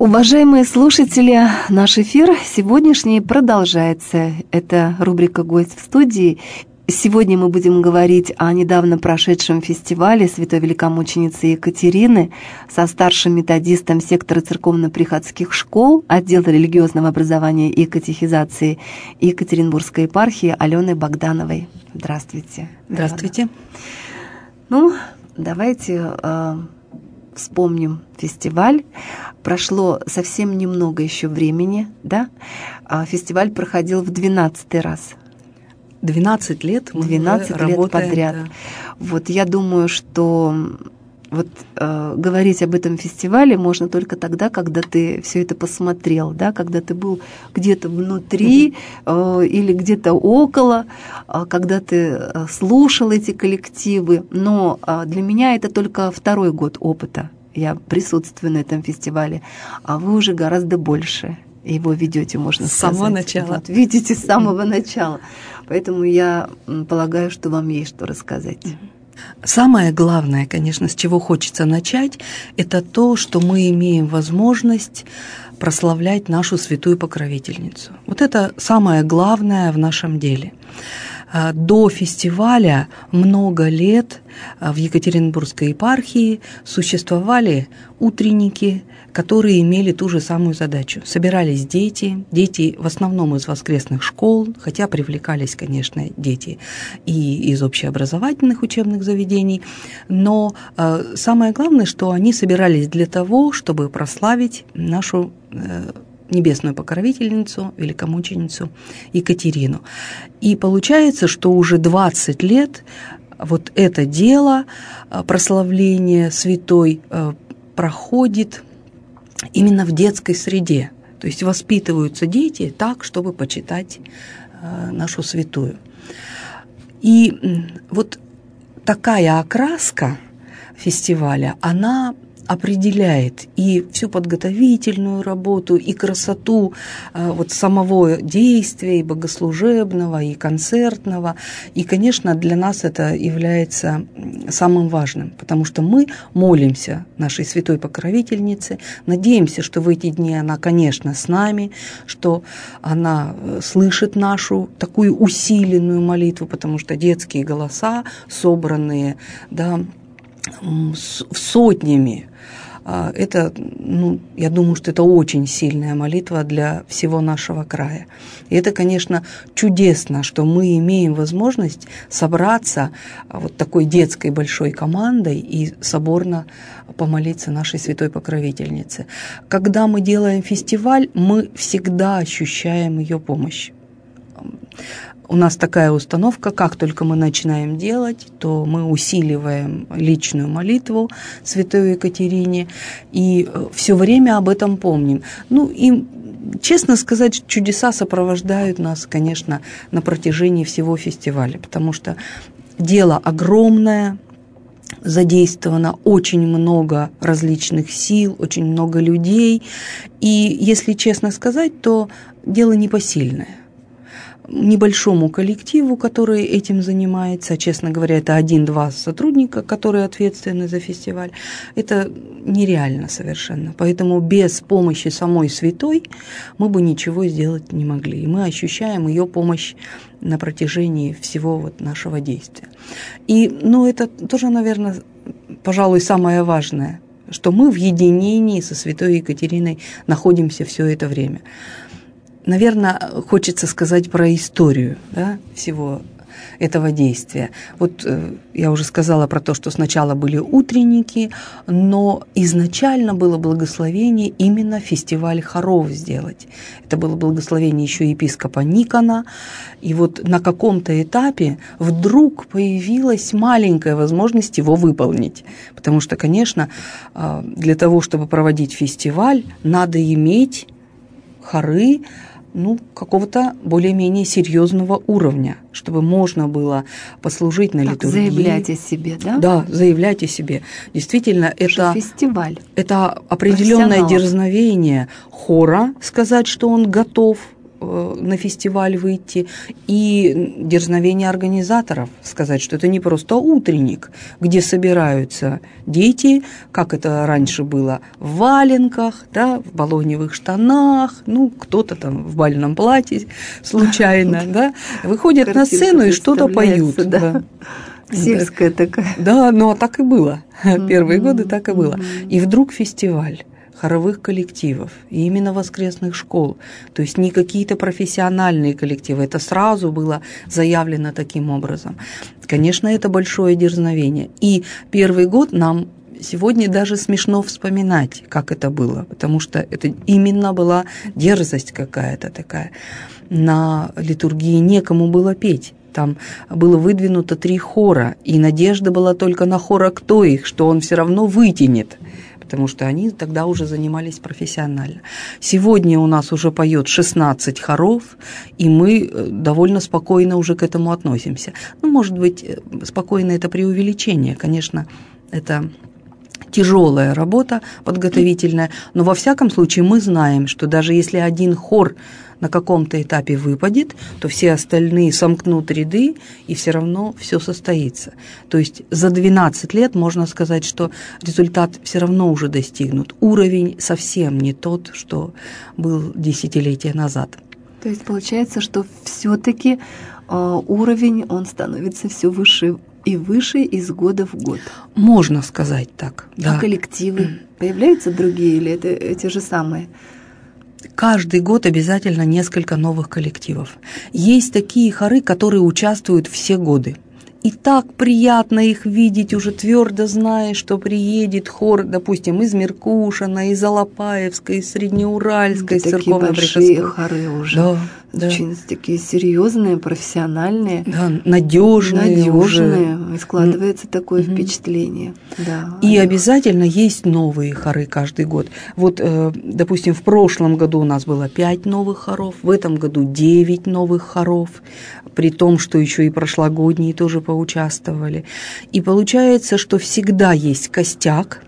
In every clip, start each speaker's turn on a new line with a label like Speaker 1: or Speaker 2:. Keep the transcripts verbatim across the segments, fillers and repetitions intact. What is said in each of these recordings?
Speaker 1: Уважаемые слушатели, наш эфир сегодняшний продолжается. Это рубрика «Гость в студии». Сегодня мы будем говорить о недавно прошедшем фестивале Святой Великомученицы Екатерины со старшим методистом сектора церковно-приходских школ, отдела религиозного образования и катехизации Екатеринбургской епархии Аленой Богдановой. Здравствуйте.
Speaker 2: Здравствуйте.
Speaker 1: Ну, давайте э, вспомним фестиваль. Прошло совсем немного еще времени, да? Фестиваль проходил в двенадцатый раз.
Speaker 2: двенадцать лет мы
Speaker 1: двенадцать лет подряд. Да. Вот я думаю, что вот э, говорить об этом фестивале можно только тогда, когда ты все это посмотрел, да, когда ты был где-то внутри э, или где-то около, э, когда ты слушал эти коллективы. Но э, для меня это только второй год опыта. Я присутствую на этом фестивале, а вы уже гораздо больше его ведете, можно
Speaker 2: с
Speaker 1: сказать.
Speaker 2: С самого начала.
Speaker 1: Вот, видите, с самого начала. Поэтому я полагаю, что вам есть что рассказать.
Speaker 2: Самое главное, конечно, с чего хочется начать, это то, что мы имеем возможность прославлять нашу святую покровительницу. Вот это самое главное в нашем деле. До фестиваля много лет в Екатеринбургской епархии существовали утренники, которые имели ту же самую задачу. Собирались дети, дети в основном из воскресных школ, хотя привлекались, конечно, дети и из общеобразовательных учебных заведений, но э, самое главное, что они собирались для того, чтобы прославить нашу э, небесную покровительницу, великомученицу Екатерину. И получается, что уже двадцать лет вот это дело прославления святой проходит именно в детской среде. То есть воспитываются дети так, чтобы почитать нашу святую. И вот такая окраска фестиваля, она определяет и всю подготовительную работу, и красоту вот самого действия, и богослужебного, и концертного. И, конечно, для нас это является самым важным, потому что мы молимся нашей святой покровительнице, надеемся, что в эти дни она, конечно, с нами, что она слышит нашу такую усиленную молитву, потому что детские голоса, собранные, да, сотнями, это, ну, я думаю, что это очень сильная молитва для всего нашего края. И это, конечно, чудесно, что мы имеем возможность собраться вот такой детской большой командой и соборно помолиться нашей святой покровительнице. Когда мы делаем фестиваль, мы всегда ощущаем ее помощь. У нас такая установка, как только мы начинаем делать, то мы усиливаем личную молитву святой Екатерине и все время об этом помним. Ну и, честно сказать, чудеса сопровождают нас, конечно, на протяжении всего фестиваля, потому что дело огромное, задействовано очень много различных сил, очень много людей, и, если честно сказать, то дело непосильное. Небольшому коллективу, который этим занимается, честно говоря, это один-два сотрудника, которые ответственны за фестиваль, это нереально совершенно. Поэтому без помощи самой святой мы бы ничего сделать не могли. И мы ощущаем ее помощь на протяжении всего вот нашего действия. И, ну, это тоже, наверное, пожалуй, самое важное, что мы в единении со святой Екатериной находимся все это время. Наверное, хочется сказать про историю, да, всего этого действия. Вот э, я уже сказала про то, что сначала были утренники, но изначально было благословение именно фестиваль хоров сделать. Это было благословение еще епископа Никона, и вот на каком-то этапе вдруг появилась маленькая возможность его выполнить. Потому что, конечно, э, для того, чтобы проводить фестиваль, надо иметь хоры, ну, какого-то более-менее серьезного уровня, чтобы можно было послужить на так, литургии.
Speaker 1: Заявлять о себе, да?
Speaker 2: Да, заявлять о себе. Действительно, это
Speaker 1: фестиваль.
Speaker 2: Это определенное дерзновение хора сказать, что он готов на фестиваль выйти, и дерзновение организаторов сказать, что это не просто утренник, где собираются дети, как это раньше было, в валенках, да, в балоневых штанах, ну, кто-то там в бальном платье случайно, да, выходят на сцену и что-то поют. Да.
Speaker 1: Сельская такая.
Speaker 2: Да, но так и было. Первые годы так и было. И вдруг фестиваль хоровых коллективов, и именно воскресных школ, то есть не какие-то профессиональные коллективы, это сразу было заявлено таким образом. Конечно, это большое дерзновение. И первый год нам сегодня даже смешно вспоминать, как это было, потому что это именно была дерзость какая-то такая. На литургии некому было петь. Там было выдвинуто три хора, и надежда была только на хора кто их, что он все равно вытянет, потому что они тогда уже занимались профессионально. Сегодня у нас уже поет шестнадцать хоров, и мы довольно спокойно уже к этому относимся. Ну, может быть, спокойно это преувеличение, конечно, это тяжелая работа подготовительная, но во всяком случае мы знаем, что даже если один хор на каком-то этапе выпадет, то все остальные сомкнут ряды, и все равно все состоится. То есть за двенадцать лет можно сказать, что результат все равно уже достигнут. Уровень совсем не тот, что был десятилетия назад.
Speaker 1: То есть получается, что все-таки э, уровень, он становится все выше и выше из года в год.
Speaker 2: Можно сказать так, да.
Speaker 1: А коллективы появляются другие или это эти же самые?
Speaker 2: Каждый год обязательно несколько новых коллективов. Есть такие хоры, которые участвуют все годы. И так приятно их видеть, уже твердо зная, что приедет хор, допустим, из Меркушина, из Алапаевской, из Среднеуральской, из церковно-приходской.
Speaker 1: Такие большие хоры уже.
Speaker 2: Да, да.
Speaker 1: Очень такие серьезные, профессиональные.
Speaker 2: Да, надежные.
Speaker 1: Надежные. Уже. И складывается mm. такое mm-hmm. впечатление. Да,
Speaker 2: и обязательно есть новые хоры каждый год. Вот, допустим, в прошлом году у нас было пять новых хоров, в этом году девять новых хоров, при том, что еще и прошлогодние тоже поучаствовали. И получается, что всегда есть костяк,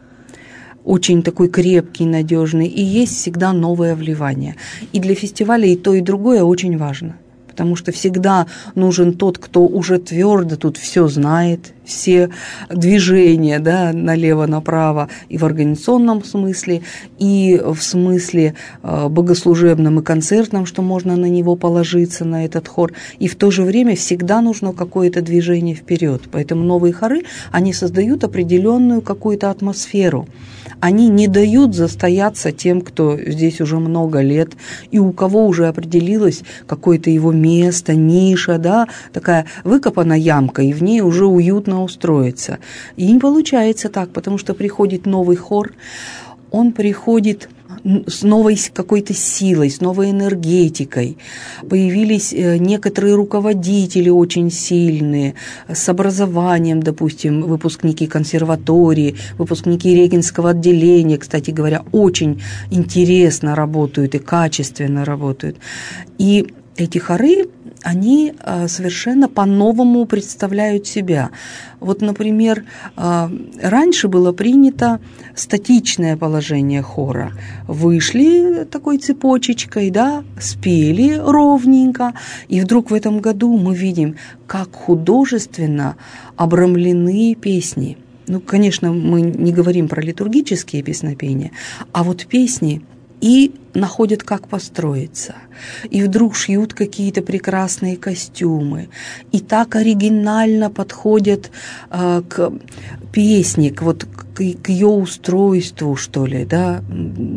Speaker 2: очень такой крепкий, надежный, и есть всегда новое вливание. И для фестиваля и то, и другое очень важно, потому что всегда нужен тот, кто уже твердо тут все знает, все движения, да, налево-направо, и в организационном смысле, и в смысле э, богослужебном и концертном, что можно на него положиться, на этот хор, и в то же время всегда нужно какое-то движение вперед. Поэтому новые хоры, они создают определенную какую-то атмосферу. Они не дают застояться тем, кто здесь уже много лет, и у кого уже определилось какое-то его место, ниша, да, такая выкопана ямка, и в ней уже уютно устроиться. И не получается так, потому что приходит новый хор, он приходит с новой какой-то силой, с новой энергетикой. Появились некоторые руководители очень сильные, с образованием, допустим, выпускники консерватории, выпускники Регенского отделения, кстати говоря, очень интересно работают и качественно работают. И эти хоры, они совершенно по-новому представляют себя. Вот, например, раньше было принято статичное положение хора. Вышли такой цепочечкой, да, спели ровненько, и вдруг в этом году мы видим, как художественно обрамлены песни. Ну, конечно, мы не говорим про литургические песнопения, а вот песни и находят, как построиться. И вдруг шьют какие-то прекрасные костюмы. И так оригинально подходят э, к песне, к, вот, к, к ее устройству, что ли. Да?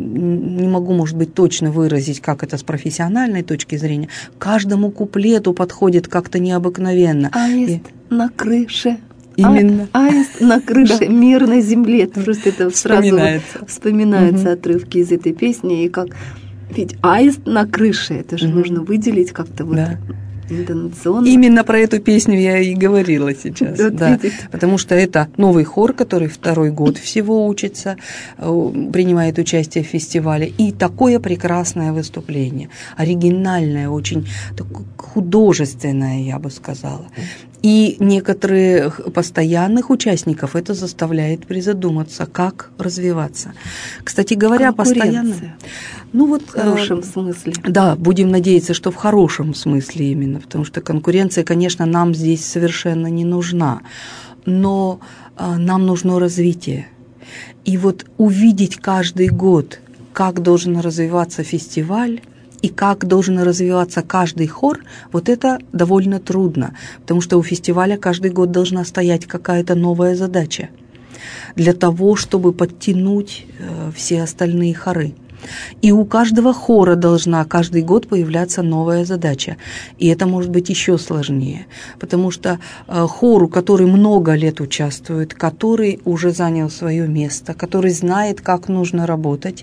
Speaker 2: Не могу, может быть, точно выразить, как это с профессиональной точки зрения. Каждому куплету подходит как-то необыкновенно.
Speaker 1: Аист и... на крыше.
Speaker 2: Именно.
Speaker 1: А, аист на крыше, да. Мир на земле. Просто это сразу вспоминается, вот вспоминаются угу. отрывки из этой песни. И как, ведь аист на крыше, это же угу. нужно выделить как-то вот да. интонационно.
Speaker 2: Именно про эту песню я и говорила сейчас. Вот да. Потому что это новый хор, который второй год всего учится, принимает участие в фестивале. И такое прекрасное выступление. Оригинальное, очень художественное, я бы сказала. И некоторых постоянных участников это заставляет призадуматься, как развиваться. Кстати говоря, постоянно... Ну вот,
Speaker 1: в хорошем э, смысле.
Speaker 2: Да, будем надеяться, что в хорошем смысле именно, потому что конкуренция, конечно, нам здесь совершенно не нужна, но э, нам нужно развитие. И вот увидеть каждый год, как должен развиваться фестиваль, и как должен развиваться каждый хор, вот это довольно трудно, потому что у фестиваля каждый год должна стоять какая-то новая задача для того, чтобы подтянуть э, все остальные хоры. И у каждого хора должна каждый год появляться новая задача. И это может быть еще сложнее, потому что э, хору, который много лет участвует, который уже занял свое место, который знает, как нужно работать,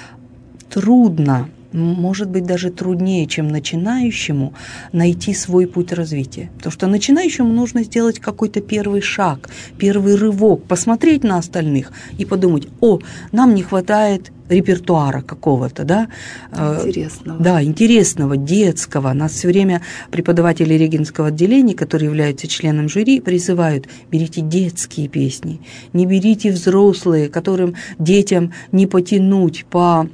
Speaker 2: трудно, может быть, даже труднее, чем начинающему, найти свой путь развития. Потому что начинающему нужно сделать какой-то первый шаг, первый рывок, посмотреть на остальных и подумать: о, нам не хватает репертуара какого-то, да?
Speaker 1: Интересного.
Speaker 2: Да, интересного, детского. Нас все время преподаватели Регинского отделения, которые являются членом жюри, призывают: берите детские песни, не берите взрослые, которым детям не потянуть по...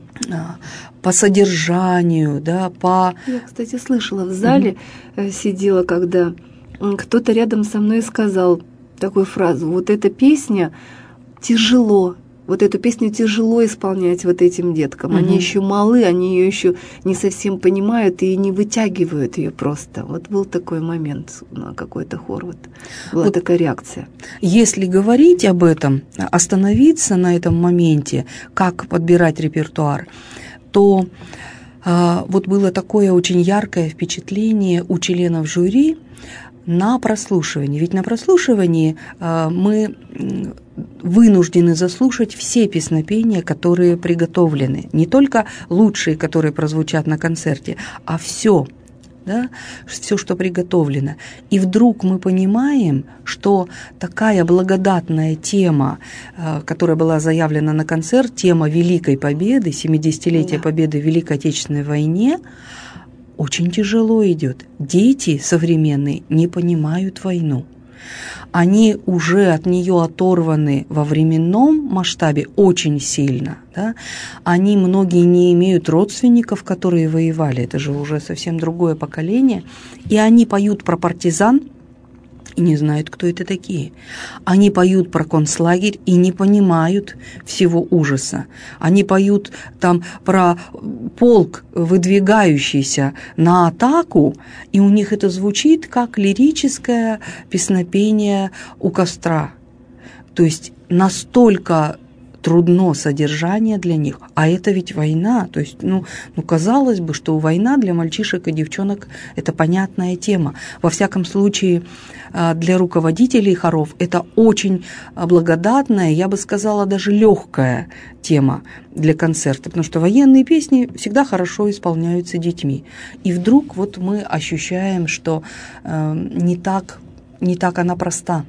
Speaker 2: по содержанию, да, по...
Speaker 1: Я, кстати, слышала, в зале mm-hmm. сидела, когда кто-то рядом со мной сказал такую фразу: вот эта песня тяжело, вот эту песню тяжело исполнять вот этим деткам. Mm-hmm. Они еще малы, они ее еще не совсем понимают и не вытягивают ее просто. Вот был такой момент на какой-то хор, вот была вот такая реакция.
Speaker 2: Если говорить об этом, остановиться на этом моменте, как подбирать репертуар, то а, вот было такое очень яркое впечатление у членов жюри на прослушивании. Ведь на прослушивании а, мы вынуждены заслушать все песнопения, которые приготовлены. Не только лучшие, которые прозвучат на концерте, а все. Да, все, что приготовлено. И вдруг мы понимаем, что такая благодатная тема, которая была заявлена на концерт, тема Великой Победы, семидесятилетия да. Победы в Великой Отечественной войне, очень тяжело идет. Дети современные не понимают войну. Они уже от нее оторваны во временном масштабе очень сильно. Да? Они, многие, не имеют родственников, которые воевали. Это же уже совсем другое поколение. И они поют про партизан и не знают, кто это такие. Они поют про концлагерь и не понимают всего ужаса. Они поют там про полк, выдвигающийся на атаку, и у них это звучит как лирическое песнопение у костра. То есть настолько трудно содержание для них, а это ведь война, то есть, ну, ну, казалось бы, что война для мальчишек и девчонок – это понятная тема. Во всяком случае, для руководителей хоров это очень благодатная, я бы сказала, даже легкая тема для концерта, потому что военные песни всегда хорошо исполняются детьми. И вдруг вот мы ощущаем, что э, не так, не так она проста.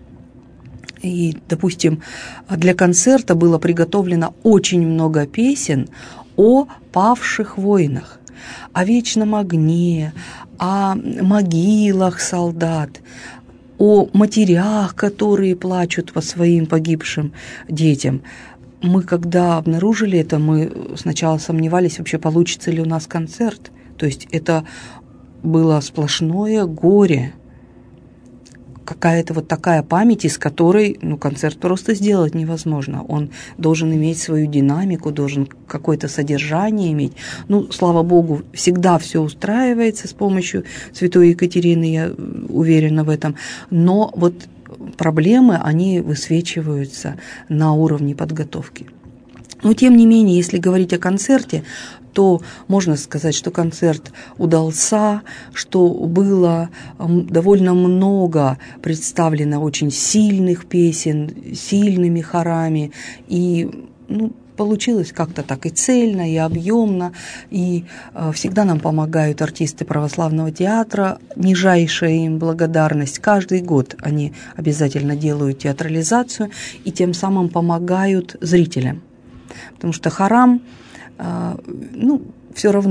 Speaker 2: И, допустим, для концерта было приготовлено очень много песен о павших воинах, о вечном огне, о могилах солдат, о матерях, которые плачут по своим погибшим детям. Мы, когда обнаружили это, мы сначала сомневались, вообще получится ли у нас концерт. То есть это было сплошное горе. Какая-то вот такая память, из которой, ну, концерт просто сделать невозможно. Он должен иметь свою динамику, должен какое-то содержание иметь. Ну, слава Богу, всегда все устраивается с помощью святой Екатерины, я уверена в этом. Но вот проблемы, они высвечиваются на уровне подготовки. Но, тем не менее, если говорить о концерте, то можно сказать, что концерт удался, что было довольно много представлено очень сильных песен, сильными хорами, и, ну, получилось как-то так и цельно, и объемно, и э, всегда нам помогают артисты православного театра, нижайшая им благодарность. Каждый год они обязательно делают театрализацию и тем самым помогают зрителям. Потому что хорам, э, ну, все равно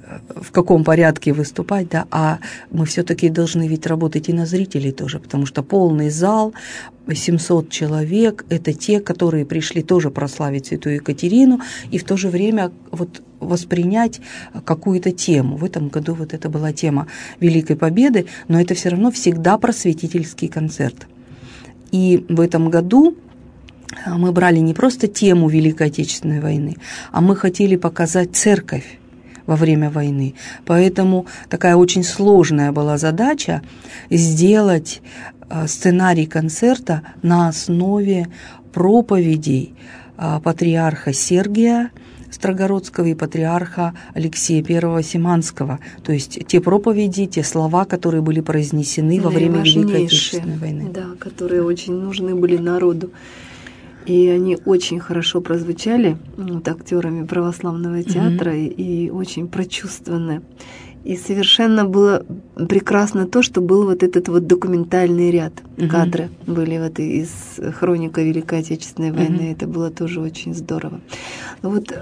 Speaker 2: в каком порядке выступать, да, а мы все-таки должны ведь работать и на зрителей тоже, потому что полный зал, семьсот человек, это те, которые пришли тоже прославить святую Екатерину и в то же время вот воспринять какую-то тему. В этом году вот это была тема Великой Победы, но это все равно всегда просветительский концерт. И в этом году мы брали не просто тему Великой Отечественной войны, а мы хотели показать церковь во время войны. Поэтому такая очень сложная была задача сделать сценарий концерта на основе проповедей патриарха Сергия Строгородского и патриарха Алексея Первого Симанского. То есть те проповеди, те слова, которые были произнесены во время Великой Отечественной войны.
Speaker 1: Да, которые очень нужны были народу. И они очень хорошо прозвучали вот, актерами православного театра mm-hmm. и, и очень прочувствованы. И совершенно было прекрасно то, что был вот этот вот документальный ряд. Mm-hmm. Кадры были вот из хроника Великой Отечественной войны. Mm-hmm. Это было тоже очень здорово. Но вот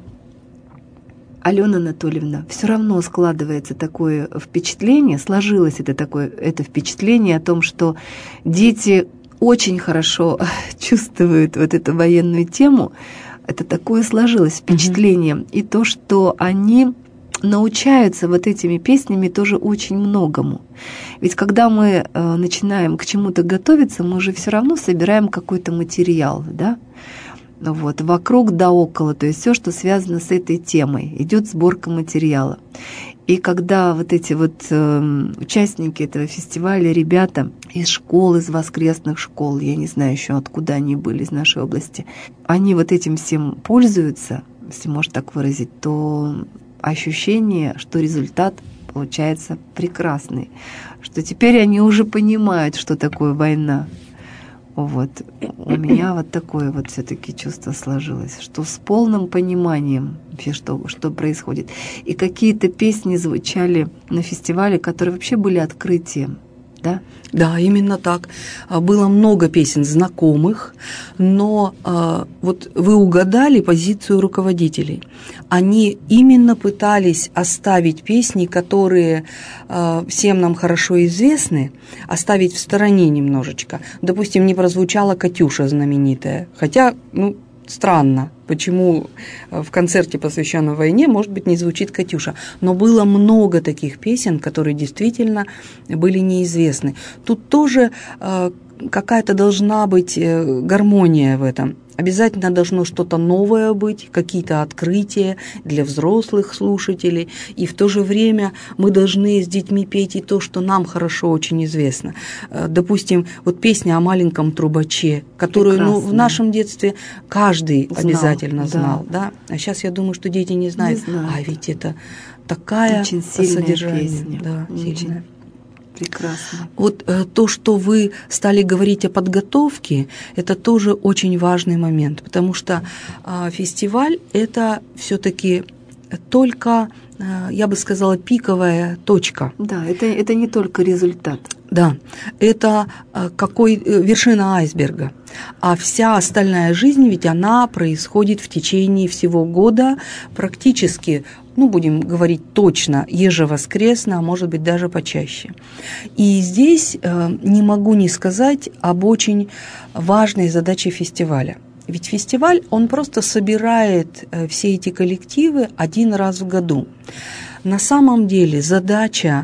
Speaker 1: Алена Анатольевна, все равно складывается такое впечатление, сложилось это такое это впечатление о том, что дети очень хорошо чувствуют вот эту военную тему. Это такое сложилось впечатление. Mm-hmm. И то, что они научаются вот этими песнями тоже очень многому. Ведь когда мы э, начинаем к чему-то готовиться, мы же все равно собираем какой-то материал, да? Вот, вокруг да около, то есть все, что связано с этой темой, идет сборка материала. И когда вот эти вот э, участники этого фестиваля, ребята из школ, из воскресных школ, я не знаю еще откуда они были, из нашей области, они вот этим всем пользуются, если можно так выразить, то ощущение, что результат получается прекрасный, что теперь они уже понимают, что такое война. Вот. У меня вот такое вот все-таки чувство сложилось, что с полным пониманием вообще, что, что происходит. И какие-то песни звучали на фестивале, которые вообще были открытием, да?
Speaker 2: Да, именно так. Было много песен знакомых, но а, вот вы угадали позицию руководителей. Они именно пытались оставить песни, которые а, всем нам хорошо известны, оставить в стороне немножечко. Допустим, не прозвучала «Катюша» знаменитая, хотя, ну, странно, почему в концерте, посвященном войне, может быть, не звучит «Катюша». Но было много таких песен, которые действительно были неизвестны. Тут тоже э, какая-то должна быть э, гармония в этом. Обязательно должно что-то новое быть, какие-то открытия для взрослых слушателей. И в то же время мы должны с детьми петь и то, что нам хорошо очень известно. Допустим, вот песня о маленьком трубаче, которую ну, в нашем детстве каждый знал, обязательно знал. Да. Да? А сейчас я думаю, что дети не знают. Не знают. А ведь это такая
Speaker 1: очень сильная
Speaker 2: содержание.
Speaker 1: Песня.
Speaker 2: Да,
Speaker 1: очень
Speaker 2: сильная.
Speaker 1: Прекрасно.
Speaker 2: Вот э, то, что вы стали говорить о подготовке, это тоже очень важный момент, потому что э, фестиваль – это все-таки только, э, я бы сказала, пиковая точка.
Speaker 1: Да, это, это не только результат.
Speaker 2: Да, это э, какой, э, вершина айсберга. А вся остальная жизнь, ведь она происходит в течение всего года практически, ну, будем говорить точно, ежевоскресно, а может быть даже почаще. И здесь э, не могу не сказать об очень важной задаче фестиваля. Ведь фестиваль, он просто собирает э, все эти коллективы один раз в году. На самом деле задача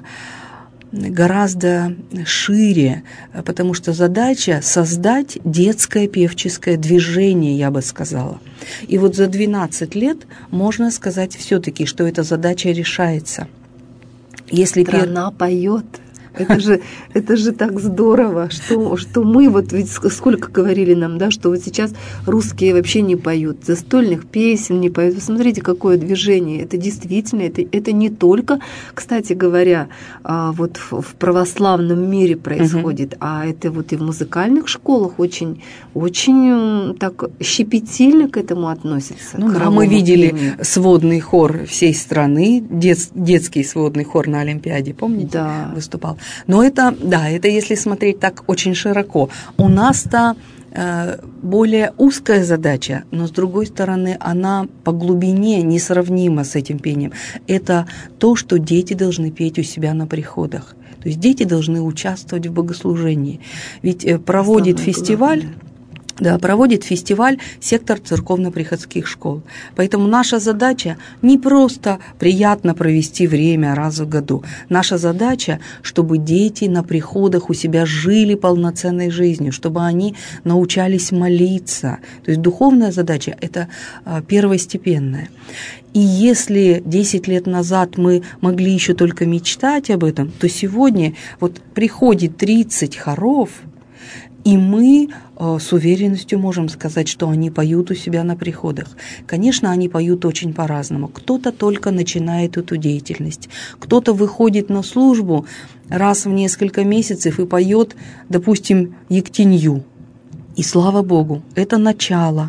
Speaker 2: гораздо шире, потому что задача создать детское певческое движение, я бы сказала. И вот за двенадцать лет можно сказать все-таки, что эта задача решается. Если
Speaker 1: страна пер... поет. Это же, это же так здорово, что, что мы, вот ведь сколько говорили нам, да, что вот сейчас русские вообще не поют, застольных песен не поют. Посмотрите, какое движение. Это действительно, это, это не только, кстати говоря, вот в православном мире происходит, угу. а это вот и в музыкальных школах очень, очень так щепетильно к этому относятся.
Speaker 2: Ну, да, мы видели пению. Сводный хор всей страны, дет, детский сводный хор на Олимпиаде, помните,
Speaker 1: да.
Speaker 2: выступал. Но это, да, это если смотреть так очень широко. У нас-то более узкая задача, но, с другой стороны, она по глубине несравнима с этим пением. Это то, что дети должны петь у себя на приходах. То есть дети должны участвовать в богослужении. Ведь проводит Самое фестиваль... Главное. Да, проводит фестиваль сектор церковно-приходских школ. Поэтому наша задача не просто приятно провести время раз в году. Наша задача, чтобы дети на приходах у себя жили полноценной жизнью, чтобы они научались молиться. То есть духовная задача – это первостепенная. И если десять лет назад мы могли еще только мечтать об этом, то сегодня вот приходит тридцать хоров, и мы э, с уверенностью можем сказать, что они поют у себя на приходах. Конечно, они поют очень по-разному. Кто-то только начинает эту деятельность, кто-то выходит на службу раз в несколько месяцев и поет, допустим, Ектенью. И слава Богу, это начало.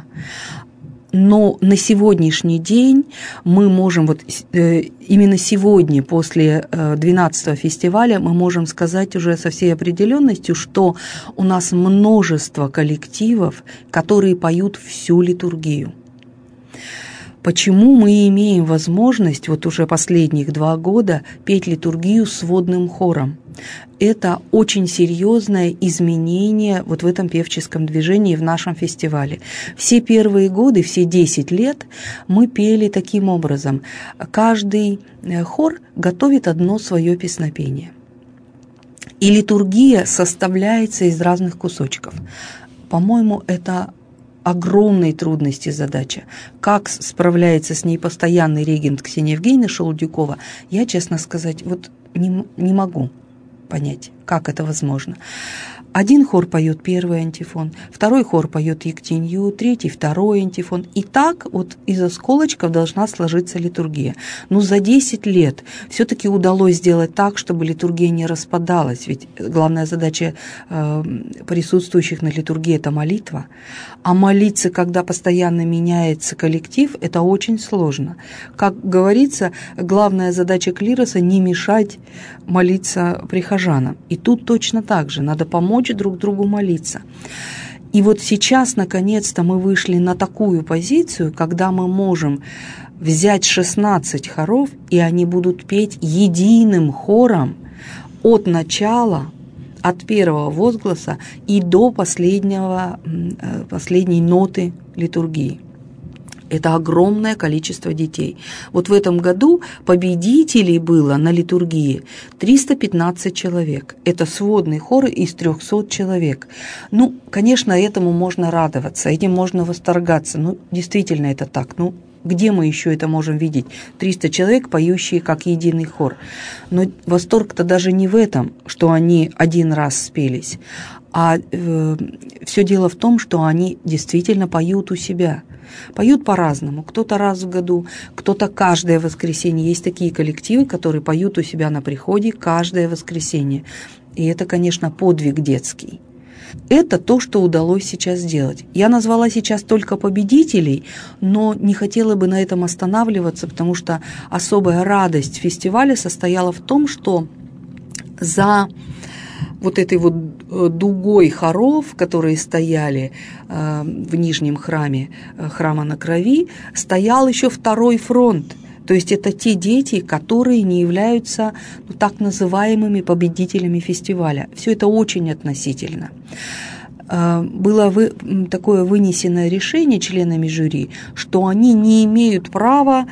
Speaker 2: Но на сегодняшний день мы можем, вот э, именно сегодня, после э, двенадцатого фестиваля, мы можем сказать уже со всей определенностью, что у нас множество коллективов, которые поют всю литургию. Почему мы имеем возможность вот уже последних два года петь литургию с водным хором? Это очень серьезное изменение вот в этом певческом движении в нашем фестивале. Все первые годы, все десять лет мы пели таким образом. Каждый хор готовит одно свое песнопение. И литургия составляется из разных кусочков. По-моему, это огромной трудности задача. Как справляется с ней постоянный регент Ксения Евгеньевна Шелудякова, я, честно сказать, вот не, не могу понять, как это возможно. Один хор поет первый антифон, второй хор поет Ектенью, третий второй антифон. И так вот из осколочков должна сложиться литургия. Но за десять лет все-таки удалось сделать так, чтобы литургия не распадалась. Ведь главная задача э, присутствующих на литургии – это молитва. А молиться, когда постоянно меняется коллектив, это очень сложно. Как говорится, главная задача клироса – не мешать молиться прихожанам. И тут точно так же. Надо помочь друг другу молиться. И вот сейчас, наконец-то, мы вышли на такую позицию, когда мы можем взять шестнадцать хоров, и они будут петь единым хором от начала, от первого возгласа и до последнего, последней ноты литургии. Это огромное количество детей. Вот в этом году победителей было на литургии триста пятнадцать человек. Это сводный хор из трехсот человек. Ну, конечно, этому можно радоваться, этим можно восторгаться. Ну, действительно это так. Ну, где мы еще это можем видеть? триста человек, поющие как единый хор. Но восторг-то даже не в этом, что они один раз спелись, а э, все дело в том, что они действительно поют у себя. Поют по-разному. Кто-то раз в году, кто-то каждое воскресенье. Есть такие коллективы, которые поют у себя на приходе каждое воскресенье. И это, конечно, подвиг детский. Это то, что удалось сейчас сделать. Я назвала сейчас только победителей, но не хотела бы на этом останавливаться, потому что особая радость фестиваля состояла в том, что за вот этой вот дугой хоров, которые стояли э, в нижнем храме, э, храма на Крови, стоял еще второй фронт. То есть это те дети, которые не являются ну, так называемыми победителями фестиваля. Все это очень относительно. Э, было вы, такое вынесенное решение членами жюри, что они не имеют права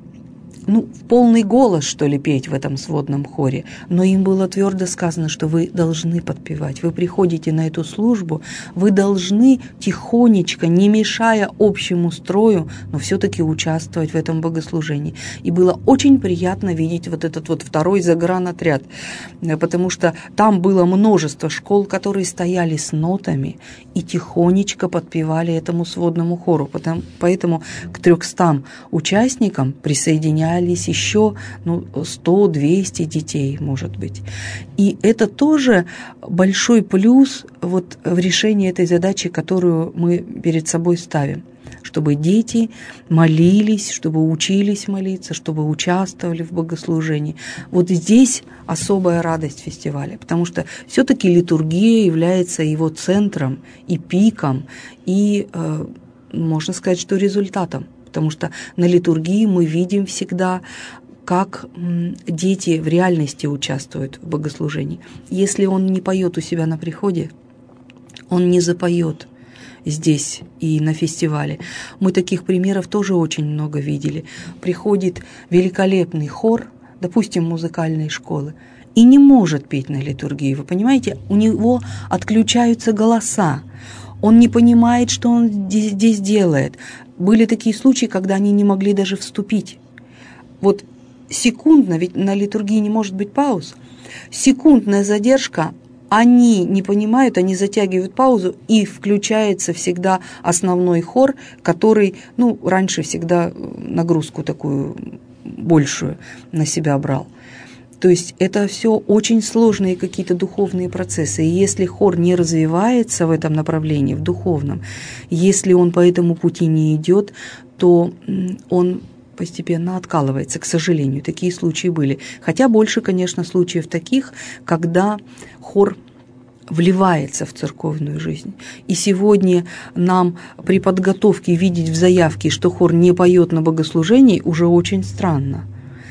Speaker 2: ну, в полный голос, что ли, петь в этом сводном хоре, но им было твердо сказано, что вы должны подпевать, вы приходите на эту службу, вы должны тихонечко, не мешая общему строю, но все-таки участвовать в этом богослужении. И было очень приятно видеть вот этот вот второй загранотряд, потому что там было множество школ, которые стояли с нотами и тихонечко подпевали этому сводному хору, поэтому к трехстам участникам присоединялись еще ну, сто-двести детей, может быть. И это тоже большой плюс вот в решении этой задачи, которую мы перед собой ставим. чтобы дети молились, чтобы учились молиться, чтобы участвовали в богослужении. Вот здесь особая радость фестиваля, потому что все-таки литургия является его центром и пиком, и, э, можно сказать, что результатом, потому что на литургии мы видим всегда, как дети в реальности участвуют в богослужении. Если он не поет у себя на приходе, он не запоет здесь и на фестивале. Мы таких примеров тоже очень много видели. Приходит великолепный хор, допустим, музыкальной школы, и не может петь на литургии. Вы понимаете, у него отключаются голоса. Он не понимает, что он здесь, здесь делает. Были такие случаи, когда они не могли даже вступить. Вот секундно, ведь на литургии не может быть пауз, секундная задержка, они не понимают, они затягивают паузу, и включается всегда основной хор, который, ну, раньше всегда нагрузку такую большую на себя брал. То есть это все очень сложные какие-то духовные процессы. И если хор не развивается в этом направлении, в духовном, если он по этому пути не идет, то он постепенно откалывается, к сожалению. Такие случаи были. Хотя больше, конечно, случаев таких, когда хор вливается в церковную жизнь. И сегодня нам при подготовке видеть в заявке, что хор не поет на богослужении, уже очень странно.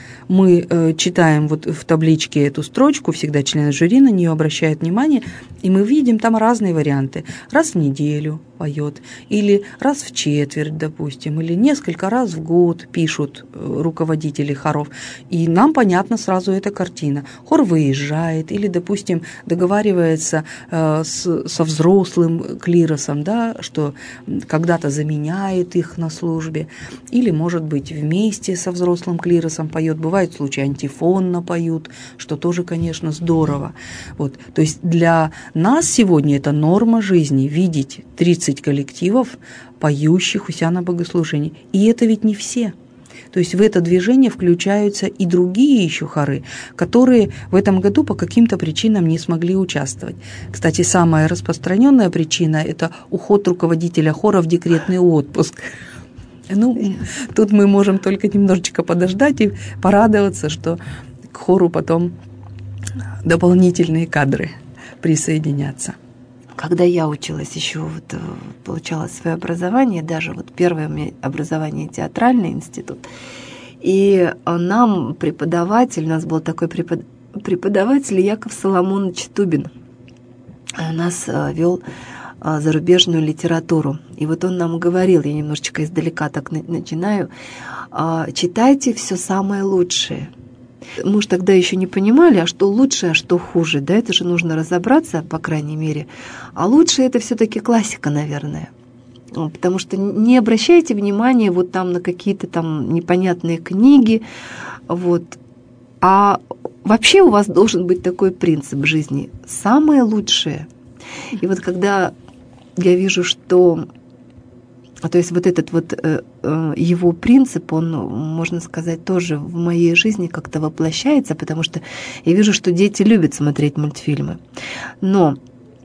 Speaker 2: Мы э, читаем вот в табличке эту строчку, всегда члены жюри на нее обращают внимание, и мы видим там разные варианты. Раз в неделю поет, или раз в четверть, допустим, или несколько раз в год пишут руководители хоров. И нам понятна сразу эта картина. Хор выезжает, или, допустим, договаривается э, с, со взрослым клиросом, да, что когда-то заменяет их на службе, или, может быть, вместе со взрослым клиросом поет. Бывают случаи, антифонно поют, что тоже, конечно, здорово. Вот. То есть для нас сегодня это норма жизни, видеть тридцать коллективов, поющих у себя на богослужении. И это ведь не все. То есть в это движение включаются и другие еще хоры, которые в этом году по каким-то причинам не смогли участвовать. Кстати, самая распространенная причина – это уход руководителя хора в декретный отпуск. Ну, тут мы можем только немножечко подождать и порадоваться, что к хору потом дополнительные кадры присоединятся.
Speaker 1: Когда я училась еще, вот, получала свое образование, даже вот первое у меня образование театральный институт, и нам преподаватель, у нас был такой препод, преподаватель Яков Соломонович Тубин, у нас вел зарубежную литературу. И вот он нам говорил, я немножечко издалека так начинаю, читайте все самое лучшее. Мы же тогда еще не понимали, а что лучше, а что хуже. Да, это же нужно разобраться, по крайней мере. А лучше это все-таки классика, наверное. Потому что не обращайте внимания вот там на какие-то там непонятные книги. Вот. А вообще у вас должен быть такой принцип жизни. Самое лучшее. И вот когда я вижу, что... То есть вот этот вот э, э, его принцип, он, можно сказать, тоже в моей жизни как-то воплощается, потому что я вижу, что дети любят смотреть мультфильмы. Но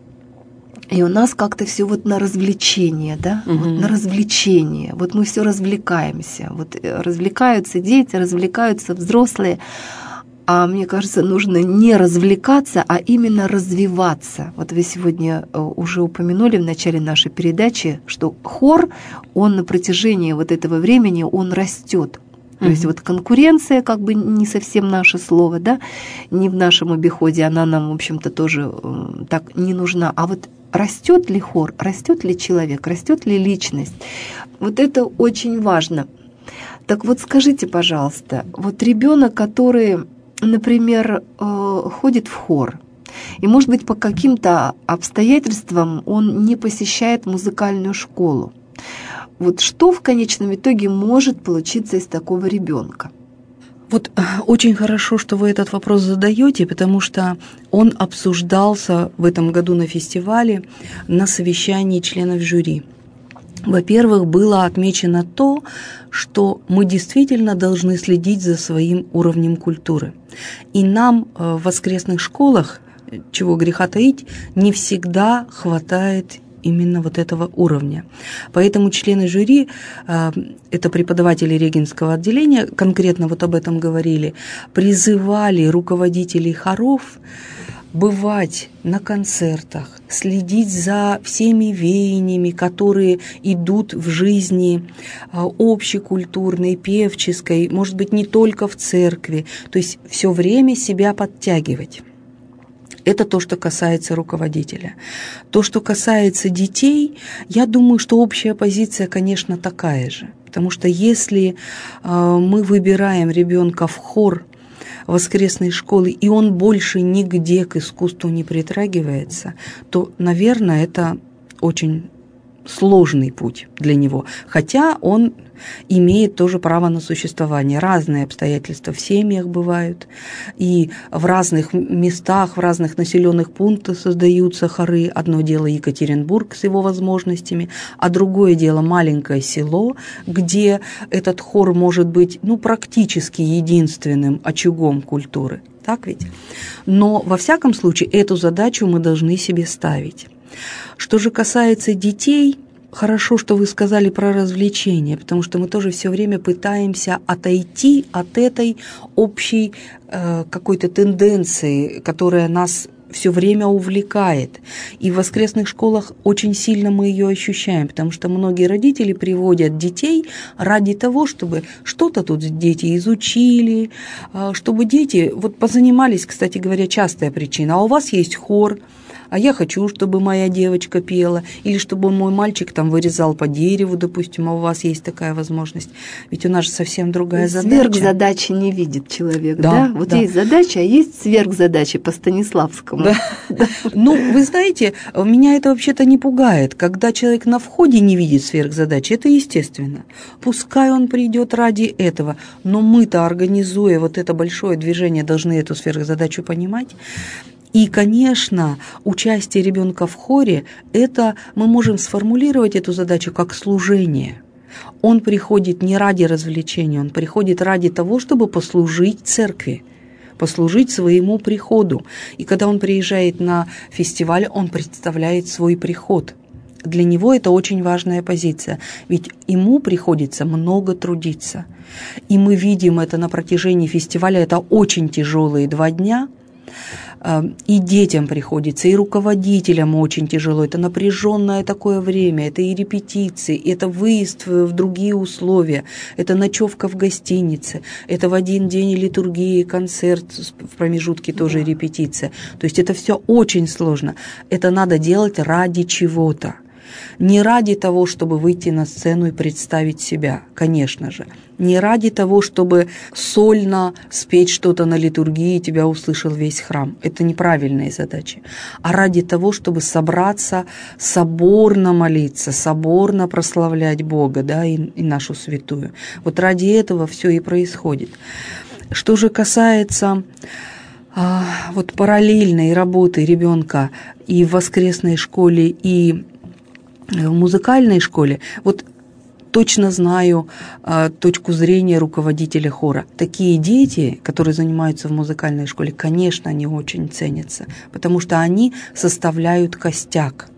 Speaker 1: и у нас как-то все вот на развлечение, да, угу. вот на развлечение. Вот мы все развлекаемся. Вот развлекаются дети, развлекаются взрослые. А мне кажется, нужно не развлекаться, а именно развиваться. Вот вы сегодня уже упомянули в начале нашей передачи, что хор, он на протяжении вот этого времени, он растет. То mm-hmm. есть вот конкуренция как бы не совсем наше слово, да, не в нашем обиходе, она нам, в общем-то, тоже так не нужна. А вот растет ли хор, растет ли человек, растет ли личность, вот это очень важно. Так вот скажите, пожалуйста, вот ребенок, который... например, ходит в хор, и, может быть, по каким-то обстоятельствам он не посещает музыкальную школу. Вот что в конечном итоге может получиться из такого ребенка?
Speaker 2: Вот очень хорошо, что вы этот вопрос задаете, потому что он обсуждался в этом году на фестивале на совещании членов жюри. Во-первых, было отмечено то, что мы действительно должны следить за своим уровнем культуры. И нам в воскресных школах, чего греха таить, не всегда хватает именно вот этого уровня. Поэтому члены жюри, это преподаватели Регинского отделения, конкретно вот об этом говорили, призывали руководителей хоров бывать на концертах, следить за всеми веяниями, которые идут в жизни общекультурной, певческой, может быть, не только в церкви, то есть все время себя подтягивать. Это то, что касается руководителя. То, что касается детей, я думаю, что общая позиция, конечно, такая же. Потому что если мы выбираем ребенка в хор воскресной школы, и он больше нигде к искусству не притрагивается, то, наверное, это очень сложный путь для него. Хотя он имеет тоже право на существование. Разные обстоятельства в семьях бывают, и в разных местах, в разных населенных пунктах создаются хоры. Одно дело Екатеринбург с его возможностями, а другое дело маленькое село, где этот хор может быть ну, практически единственным очагом культуры. Так ведь? Но во всяком случае эту задачу мы должны себе ставить. Что же касается детей, хорошо, что вы сказали про развлечения, потому что мы тоже все время пытаемся отойти от этой общей э, какой-то тенденции, которая нас все время увлекает. И в воскресных школах очень сильно мы ее ощущаем, потому что многие родители приводят детей ради того, чтобы что-то тут дети изучили, чтобы дети вот позанимались, кстати говоря, частая причина. А у вас есть хор, а я хочу, чтобы моя девочка пела, или чтобы мой мальчик там вырезал по дереву, допустим, а у вас есть такая возможность. Ведь у нас же совсем другая задача.
Speaker 1: Сверхзадачи не видит человек, да?
Speaker 2: да?
Speaker 1: Вот
Speaker 2: да.
Speaker 1: есть задача, а есть сверхзадачи по Станиславскому.
Speaker 2: Да. Ну, вы знаете, меня это вообще-то не пугает. Когда человек на входе не видит сверхзадачи, это естественно. Пускай он придет ради этого, но мы-то, организуя вот это большое движение, должны эту сверхзадачу понимать. И, конечно, участие ребенка в хоре, это мы можем сформулировать эту задачу как служение. Он приходит не ради развлечения, он приходит ради того, чтобы послужить церкви, послужить своему приходу. И когда он приезжает на фестиваль, он представляет свой приход. Для него это очень важная позиция, ведь ему приходится много трудиться. И мы видим это на протяжении фестиваля, это очень тяжелые два дня. И детям приходится, и руководителям очень тяжело. Это напряженное такое время, это и репетиции, это выезд в другие условия, это ночевка в гостинице, это в один день литургии, концерт, в промежутке тоже да. репетиция. То есть это все очень сложно. Это надо делать ради чего-то. Не ради того, чтобы выйти на сцену и представить себя, конечно же. Не ради того, чтобы сольно спеть что-то на литургии, и тебя услышал весь храм. Это неправильные задачи. А ради того, чтобы собраться, соборно молиться, соборно прославлять Бога, да, и, и нашу святую. Вот ради этого все и происходит. Что же касается а, вот параллельной работы ребенка и в воскресной школе, и в музыкальной школе, вот точно знаю а, точку зрения руководителя хора. Такие дети, которые занимаются в музыкальной школе, конечно, они очень ценятся, потому что они составляют костяк.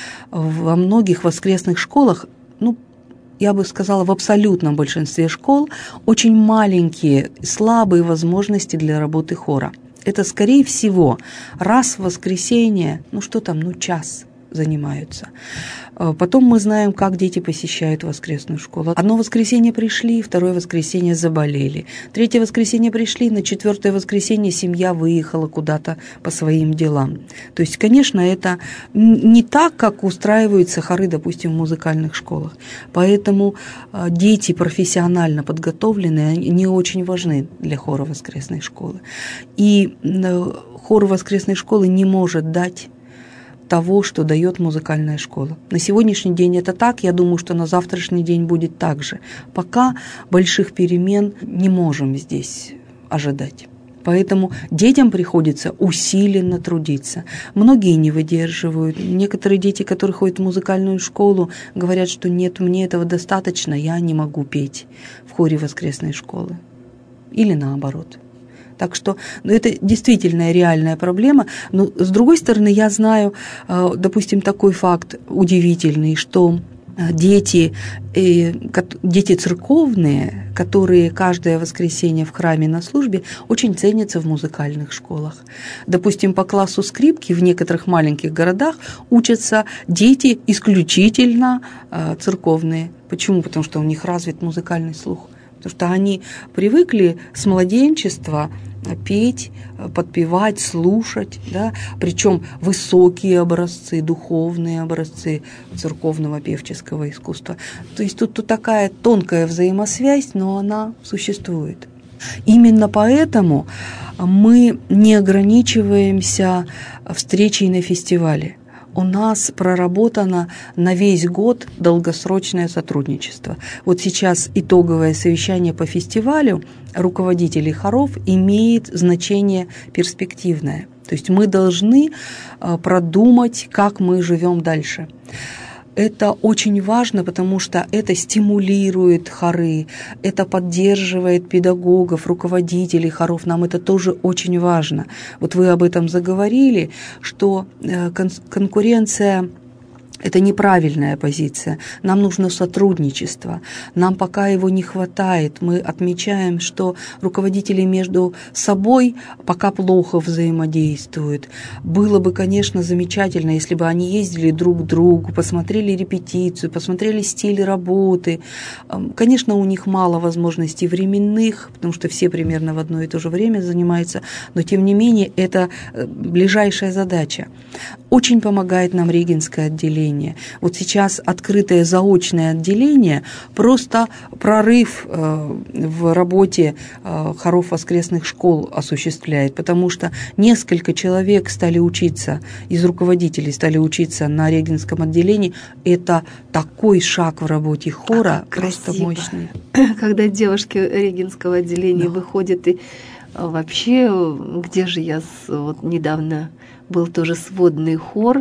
Speaker 2: Во многих воскресных школах, ну, я бы сказала, в абсолютном большинстве школ очень маленькие, слабые возможности для работы хора. Это, скорее всего, раз в воскресенье, ну что там, ну час занимаются. Потом мы знаем, как дети посещают воскресную школу. Одно воскресенье пришли, второе воскресенье заболели. Третье воскресенье пришли, на четвертое воскресенье семья выехала куда-то по своим делам. То есть, конечно, это не так, как устраиваются хоры, допустим, в музыкальных школах. Поэтому дети профессионально подготовленные, они очень важны для хора воскресной школы. И хор воскресной школы не может дать того, что дает музыкальная школа. На сегодняшний день это так, я думаю, что на завтрашний день будет так же. Пока больших перемен не можем здесь ожидать. Поэтому детям приходится усиленно трудиться. Многие не выдерживают. Некоторые дети, которые ходят в музыкальную школу, говорят, что нет, мне этого достаточно, я не могу петь в хоре воскресной школы. Или наоборот. Так что ну, это действительно реальная проблема. Но, с другой стороны, я знаю, допустим, такой факт удивительный, что дети, дети церковные, которые каждое воскресенье в храме на службе, очень ценятся в музыкальных школах. Допустим, по классу скрипки в некоторых маленьких городах учатся дети исключительно церковные. Почему? Потому что у них развит музыкальный слух. Потому что они привыкли с младенчества петь, подпевать, слушать, да? Причем высокие образцы, духовные образцы церковного певческого искусства. То есть тут, тут такая тонкая взаимосвязь, но она существует. Именно поэтому мы не ограничиваемся встречей на фестивале. У нас проработано на весь год долгосрочное сотрудничество. Вот сейчас итоговое совещание по фестивалю руководителей хоров имеет значение перспективное. То есть мы должны продумать, как мы живем дальше. Это очень важно, потому что это стимулирует хоры, это поддерживает педагогов, руководителей хоров. Нам это тоже очень важно. Вот вы об этом заговорили, что конкуренция – это неправильная позиция. Нам нужно сотрудничество. Нам пока его не хватает. Мы отмечаем, что руководители между собой пока плохо взаимодействуют. Было бы, конечно, замечательно, если бы они ездили друг к другу, посмотрели репетицию, посмотрели стиль работы. Конечно, у них мало возможностей временных, потому что все примерно в одно и то же время занимаются, но тем не менее это ближайшая задача. Очень помогает нам Регинское отделение. Вот сейчас открытое заочное отделение просто прорыв в работе хоров воскресных школ осуществляет, потому что несколько человек стали учиться, из руководителей стали учиться на Регинском отделении. Это такой шаг в работе хора,
Speaker 1: а
Speaker 2: просто
Speaker 1: красиво.
Speaker 2: Мощный.
Speaker 1: Когда девушки Регинского отделения да. выходят и вообще, где же я вот недавно был тоже сводный хор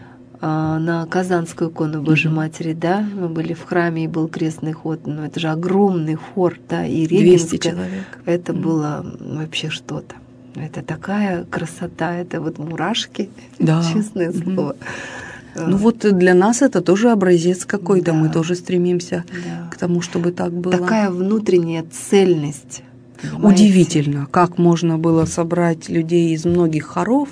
Speaker 1: на Казанскую икону Божьей mm-hmm. Матери, да, мы были в храме, и был крестный ход, но это же огромный хор, да, и Регинское, это mm-hmm. было вообще что-то. Это такая красота, это вот мурашки, да. честное mm-hmm. слово.
Speaker 2: Ну вот для нас это тоже образец какой-то, да. мы тоже стремимся да. к тому, чтобы так было.
Speaker 1: Такая внутренняя цельность. Понимаете?
Speaker 2: Удивительно, как можно было собрать людей из многих хоров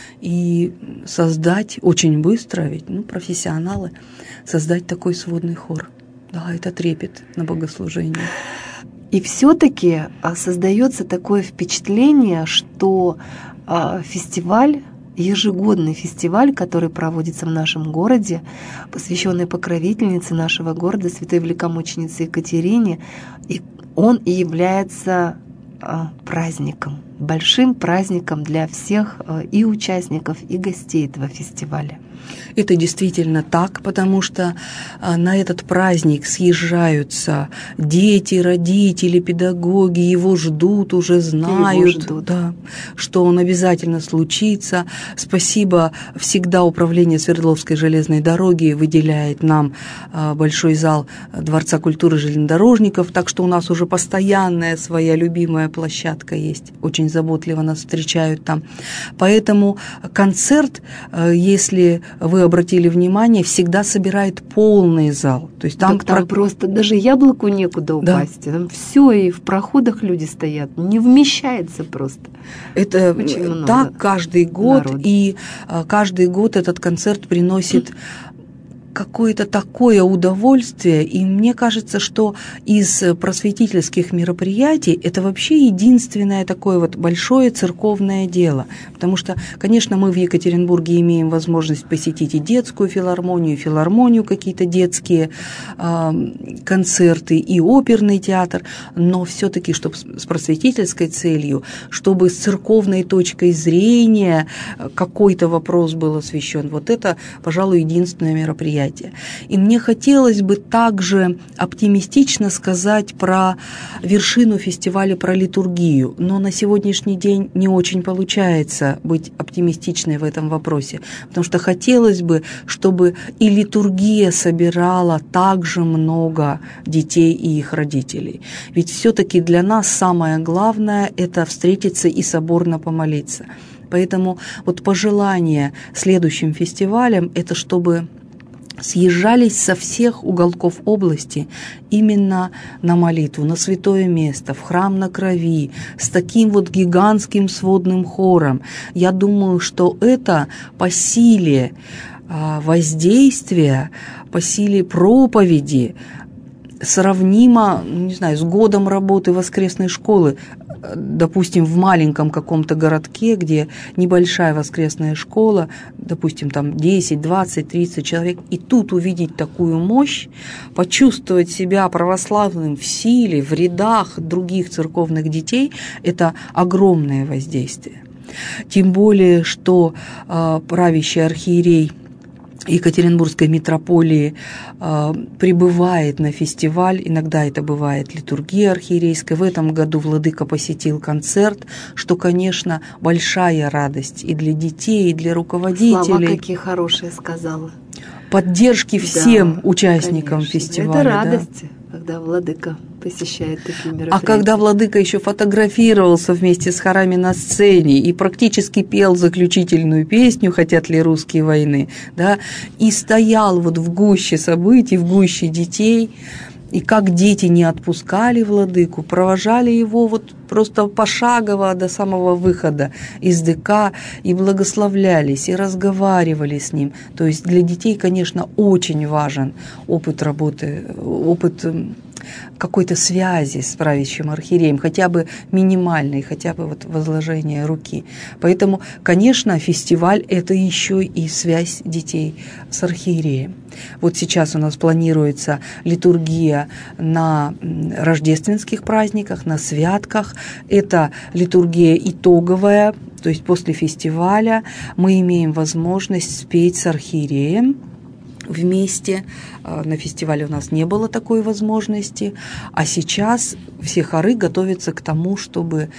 Speaker 2: и создать очень быстро, ведь ну, профессионалы, создать такой сводный хор. Да, это трепет на богослужении.
Speaker 1: И все-таки создается такое впечатление, что фестиваль, ежегодный фестиваль, который проводится в нашем городе, посвященный покровительнице нашего города, святой великомученице Екатерине, и он и является праздником, большим праздником для всех и участников, и гостей этого фестиваля.
Speaker 2: Это действительно так, потому что на этот праздник съезжаются дети, родители, педагоги, его ждут, уже знают, его ждут. Да, что он обязательно случится. Спасибо, всегда управление Свердловской железной дороги выделяет нам большой зал Дворца культуры железнодорожников, так что у нас уже постоянная своя любимая площадка есть, очень заботливо нас встречают там. Поэтому концерт, если вы обратили внимание, всегда собирает полный зал. То есть там,
Speaker 1: так, там про... просто даже яблоку некуда упасть. Да. Там все, и в проходах люди стоят. Не вмещается просто.
Speaker 2: Это так каждый год, народу. И каждый год этот концерт приносит какое-то такое удовольствие, и мне кажется, что из просветительских мероприятий это вообще единственное такое вот большое церковное дело, потому что, конечно, мы в Екатеринбурге имеем возможность посетить и детскую филармонию, и филармонию, какие-то детские э, концерты, и оперный театр, но все-таки, чтобы с просветительской целью, чтобы с церковной точкой зрения какой-то вопрос был освещен, вот это, пожалуй, единственное мероприятие. мероприятия. И мне хотелось бы также оптимистично сказать про вершину фестиваля, про литургию, но на сегодняшний день не очень получается быть оптимистичной в этом вопросе, потому что хотелось бы, чтобы и литургия собирала также много детей и их родителей. Ведь все-таки для нас самое главное – это встретиться и соборно помолиться. Поэтому вот пожелание следующим фестивалям – это чтобы съезжались со всех уголков области именно на молитву, на святое место, в храм на Крови, с таким вот гигантским сводным хором. Я думаю, что это по силе воздействия, по силе проповеди сравнимо, не знаю, с годом работы воскресной школы. Допустим, в маленьком каком-то городке, где небольшая воскресная школа, допустим, там десять, двадцать, тридцать человек, и тут увидеть такую мощь, почувствовать себя православным в силе, в рядах других церковных детей, это огромное воздействие. Тем более, что э, правящий архиерей Екатеринбургской митрополии э, прибывает на фестиваль, иногда это бывает литургия архиерейская. В этом году владыка посетил концерт, что, конечно, большая радость и для детей, и для руководителей.
Speaker 1: Слова какие хорошие сказала.
Speaker 2: Поддержки всем да, участникам
Speaker 1: конечно.
Speaker 2: Фестиваля.
Speaker 1: Это радость, да? Когда владыка посещает такие мероприятия.
Speaker 2: А когда владыка еще фотографировался вместе с хорами на сцене и практически пел заключительную песню «Хотят ли русские войны», да, и стоял вот в гуще событий, в гуще детей, и как дети не отпускали владыку, провожали его вот просто пошагово до самого выхода из ДК и благословлялись, и разговаривали с ним. То есть для детей, конечно, очень важен опыт работы, опыт какой-то связи с правящим архиереем, хотя бы минимальной, хотя бы вот возложение руки. Поэтому, конечно, фестиваль – это еще и связь детей с архиереем. Вот сейчас у нас планируется литургия на рождественских праздниках, на святках. Это литургия итоговая, то есть после фестиваля мы имеем возможность спеть с архиереем вместе. На фестивале у нас не было такой возможности, а сейчас все хоры готовятся к тому, чтобы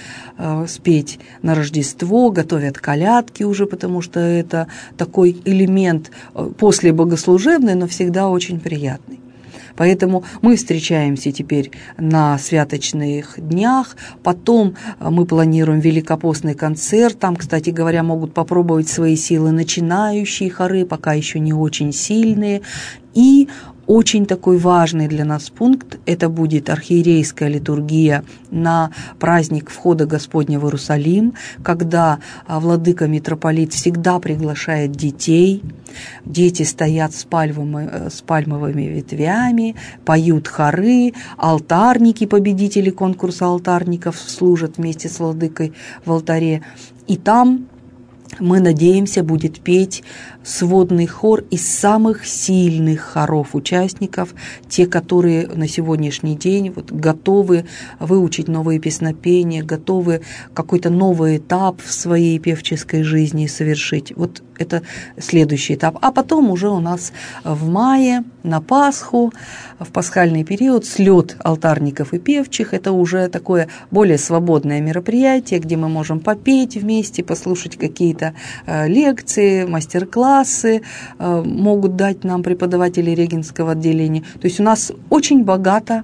Speaker 2: спеть на Рождество, готовят колядки уже, потому что это такой элемент после богослужебный, но всегда очень приятный. Поэтому мы встречаемся теперь на святочных днях, потом мы планируем великопостный концерт, там, кстати говоря, могут попробовать свои силы начинающие хоры, пока еще не очень сильные, и очень такой важный для нас пункт – это будет архиерейская литургия на праздник входа Господня в Иерусалим, когда владыка митрополит всегда приглашает детей. Дети стоят с, пальмовыми, с пальмовыми ветвями, поют хоры, алтарники, победители конкурса алтарников служат вместе с владыкой в алтаре. И там, мы надеемся, будет петь сводный хор из самых сильных хоров участников, те, которые на сегодняшний день вот готовы выучить новые песнопения, готовы какой-то новый этап в своей певческой жизни совершить. Вот это следующий этап. А потом уже у нас в мае на Пасху, в пасхальный период, слет алтарников и певчих. Это уже такое более свободное мероприятие, где мы можем попеть вместе, послушать какие-то э, лекции, мастер-классы, э, могут дать нам преподаватели регенского отделения. То есть у нас очень богато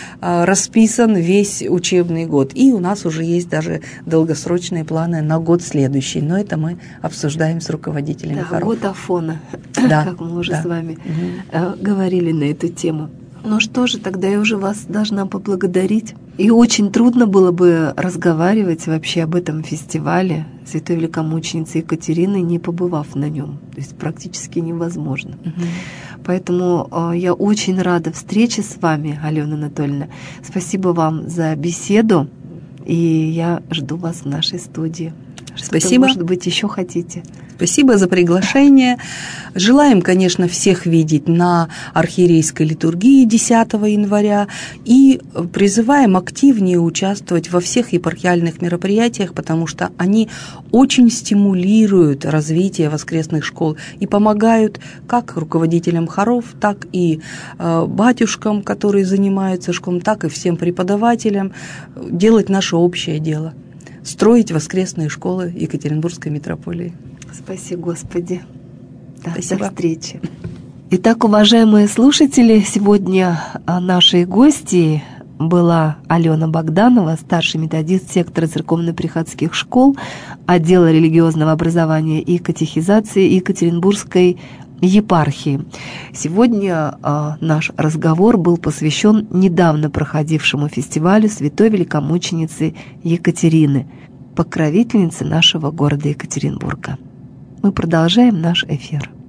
Speaker 2: расписан весь учебный год. И у нас уже есть даже долгосрочные планы на год следующий. Но это мы обсуждаем с руководителями
Speaker 1: да,
Speaker 2: хоров.
Speaker 1: Год Афона,
Speaker 2: да,
Speaker 1: как мы уже
Speaker 2: да.
Speaker 1: с вами
Speaker 2: угу.
Speaker 1: говорили на эту тему. Ну что же, тогда я уже вас должна поблагодарить. И очень трудно было бы разговаривать вообще об этом фестивале святой великомученицы Екатерины, не побывав на нем. То есть практически невозможно. Угу. Поэтому э, я очень рада встрече с вами, Алена Анатольевна. Спасибо вам за беседу, и я жду вас в нашей студии.
Speaker 2: Спасибо.
Speaker 1: Может быть, еще хотите?
Speaker 2: Спасибо за приглашение. Желаем, конечно, всех видеть на архиерейской литургии десятого января и призываем активнее участвовать во всех епархиальных мероприятиях, потому что они очень стимулируют развитие воскресных школ и помогают как руководителям хоров, так и э, батюшкам, которые занимаются школами, так и всем преподавателям делать наше общее дело. Строить воскресные школы Екатеринбургской митрополии.
Speaker 1: Спаси Господи. Да,
Speaker 2: Спасибо.
Speaker 1: До встречи. Итак, уважаемые слушатели, сегодня нашей гостьей была Алена Богданова, старший методист сектора церковно-приходских школ, отдела религиозного образования и катехизации Екатеринбургской епархии. Сегодня э, наш разговор был посвящен недавно проходившему фестивалю Святой Великомученицы Екатерины, покровительницы нашего города Екатеринбурга. Мы продолжаем наш эфир.